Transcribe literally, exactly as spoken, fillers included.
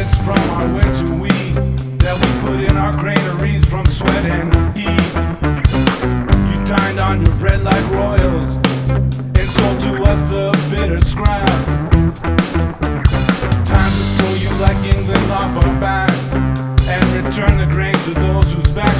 pellets from our winter wheat that we put in our granaries from sweat and heat. You dined on your bread like royals and sold to us the bitter scraps. Time to throw you like England off our backs and return the grain to those whose back